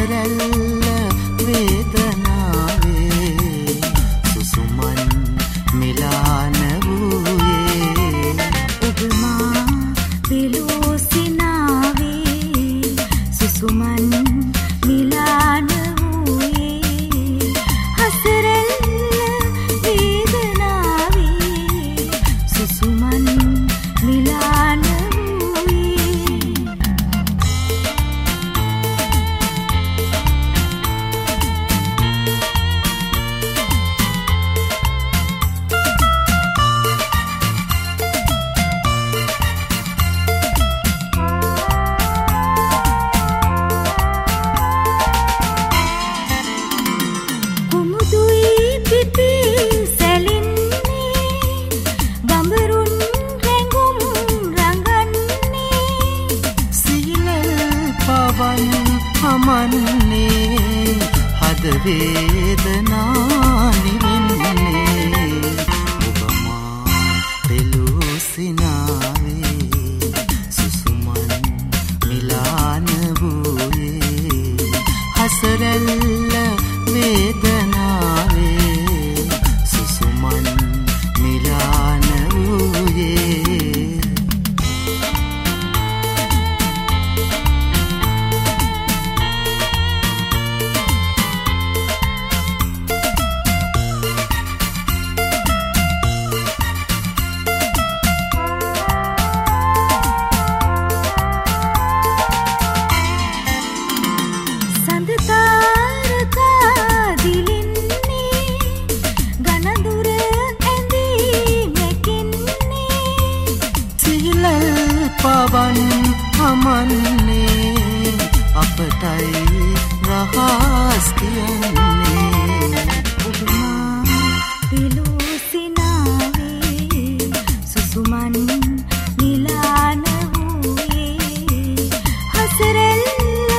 හසරැල්ල වේදනාවේ සුසුමන් මිලාන වූයේ ඔබ මා පිලෝසිනාවේ සුසුමන් මිලාන වූයේ හසරැල්ල වේදනාවේ සුසුමන් මිලාන හමන්නේ හද වේදනා නිවෙන්නේ ඔබ මා පෙලෝසිනාවේ සුසුමන් මිලාන වූයේ හසරැල්ල වේදනාවේ සුසුමන් මිලාන වූයේ පවන් හමන්නේ අපටයි රහස් කියන්නේ ඔබ මා පිලෝසිනාවේ සුසුමන් මිලාන වූයේ හසරැල්ල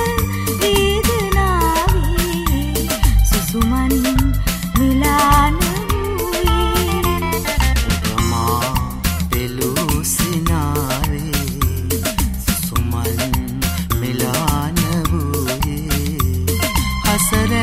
වේදනාවේ සුසුමන් මිලාන හසරැල්ල